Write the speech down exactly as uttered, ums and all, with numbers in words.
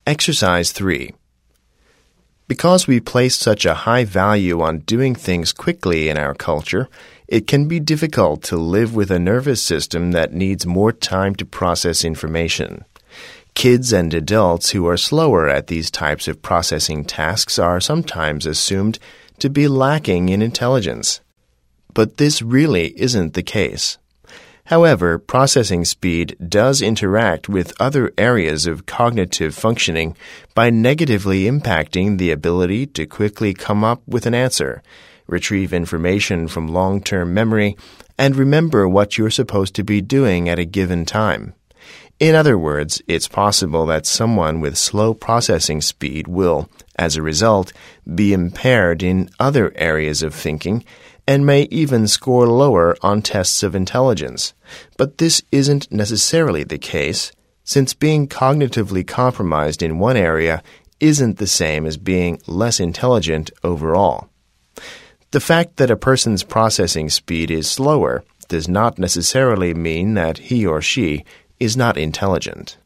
Exercise three. Because we place such a high value on doing things quickly in our culture, it can be difficult to live with a nervous system that needs more time to process information. Kids and adults who are slower at these types of processing tasks are sometimes assumed to be lacking in intelligence. But this really isn't the case. However, processing speed does interact with other areas of cognitive functioning by negatively impacting the ability to quickly come up with an answer, retrieve information from long-term memory, and remember what you're supposed to be doing at a given time. In other words, it's possible that someone with slow processing speed will, as a result, be impaired in other areas of thinking and may even score lower on tests of intelligence. But this isn't necessarily the case, since being cognitively compromised in one area isn't the same as being less intelligent overall. The fact that a person's processing speed is slower does not necessarily mean that he or she is not intelligent.